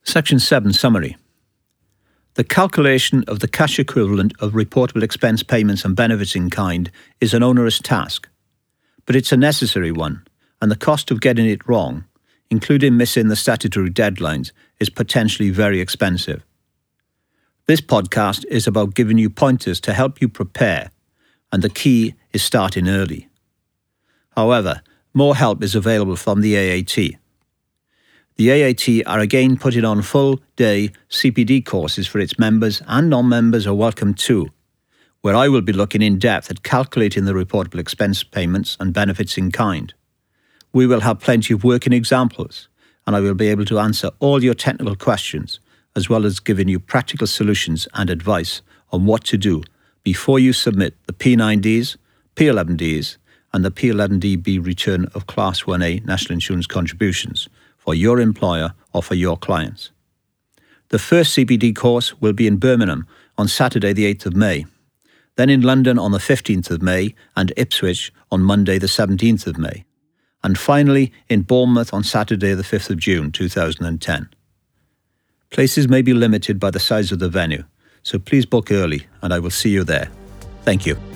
Section 7 Summary. The calculation of the cash equivalent of reportable expense payments and benefits in kind is an onerous task, but it's a necessary one, and the cost of getting it wrong, including missing the statutory deadlines, is potentially very expensive. This podcast is about giving you pointers to help you prepare, and the key is starting early. However, more help is available from the AAT. The AAT are again putting on full-day CPD courses for its members, and non-members are welcome too, where I will be looking in depth at calculating the reportable expense payments and benefits in kind. We will have plenty of working examples, and I will be able to answer all your technical questions, as well as giving you practical solutions and advice on what to do before you submit the P9Ds, P11Ds, and the P11DB return of Class 1A National Insurance contributions for your employer or for your clients. The first CPD course will be in Birmingham on Saturday the 8th of May, then in London on the 15th of May and Ipswich on Monday the 17th of May, and finally in Bournemouth on Saturday the 5th of June 2010. Places may be limited by the size of the venue, so please book early and I will see you there. Thank you.